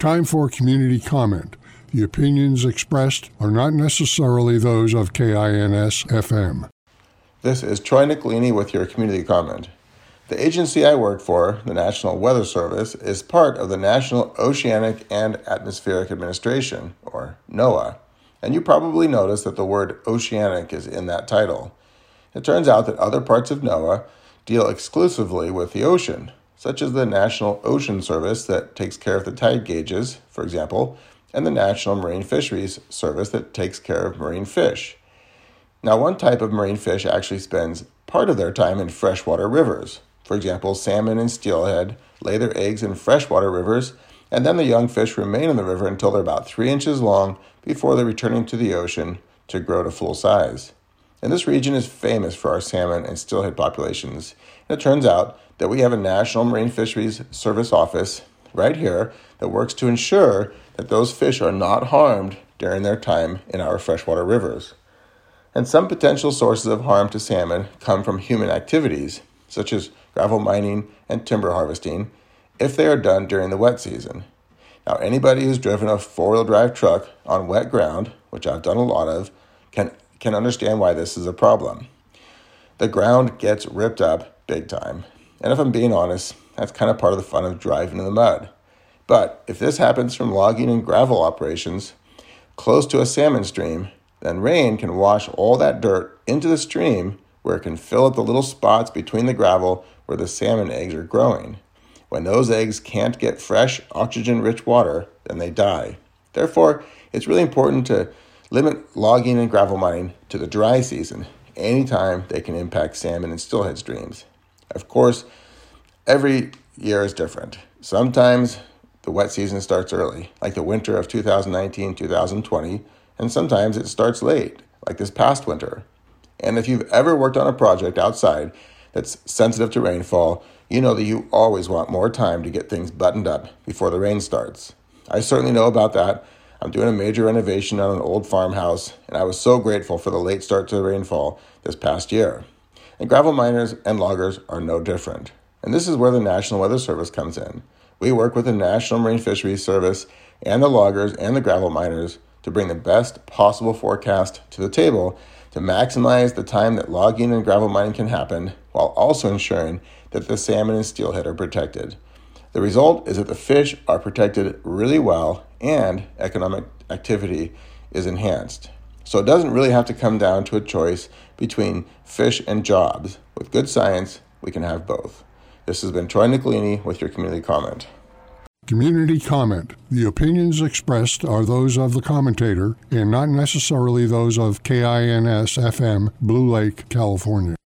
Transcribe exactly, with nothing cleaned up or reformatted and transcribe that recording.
Time for community comment. The opinions expressed are not necessarily those of K I N S F M. This is Troy Nicolini with your community comment. The agency I work for, the National Weather Service, is part of the National Oceanic and Atmospheric Administration, or NOAA, and you probably noticed that the word oceanic is in that title. It turns out that other parts of NOAA deal exclusively with the ocean, such as the National Ocean Service that takes care of the tide gauges, for example, and the National Marine Fisheries Service that takes care of marine fish. Now, one type of marine fish actually spends part of their time in freshwater rivers. For example, salmon and steelhead lay their eggs in freshwater rivers, and then the young fish remain in the river until they're about three inches long before they're returning to the ocean to grow to full size. And this region is famous for our salmon and steelhead populations. And it turns out that we have a National Marine Fisheries Service office right here that works to ensure that those fish are not harmed during their time in our freshwater rivers. And some potential sources of harm to salmon come from human activities, such as gravel mining and timber harvesting, if they are done during the wet season. Now, anybody who's driven a four-wheel drive truck on wet ground, which I've done a lot of, can, can understand why this is a problem. The ground gets ripped up big time. And if I'm being honest, that's kind of part of the fun of driving in the mud. But if this happens from logging and gravel operations close to a salmon stream, then rain can wash all that dirt into the stream where it can fill up the little spots between the gravel where the salmon eggs are growing. When those eggs can't get fresh, oxygen-rich water, then they die. Therefore, it's really important to limit logging and gravel mining to the dry season, anytime they can impact salmon and steelhead streams. Of course, every year is different. Sometimes the wet season starts early, like the winter of two thousand nineteen to two thousand twenty, and sometimes it starts late, like this past winter. And if you've ever worked on a project outside that's sensitive to rainfall, you know that you always want more time to get things buttoned up before the rain starts. I certainly know about that. I'm doing a major renovation on an old farmhouse, and I was so grateful for the late start to the rainfall this past year. And gravel miners and loggers are no different. And this is where the National Weather Service comes in. We work with the National Marine Fisheries Service and the loggers and the gravel miners to bring the best possible forecast to the table to maximize the time that logging and gravel mining can happen, while also ensuring that the salmon and steelhead are protected. The result is that the fish are protected really well and economic activity is enhanced. So it doesn't really have to come down to a choice between fish and jobs. With good science, we can have both. This has been Troy Nicolini with your community comment. Community comment. The opinions expressed are those of the commentator and not necessarily those of K I N S F M, Blue Lake, California.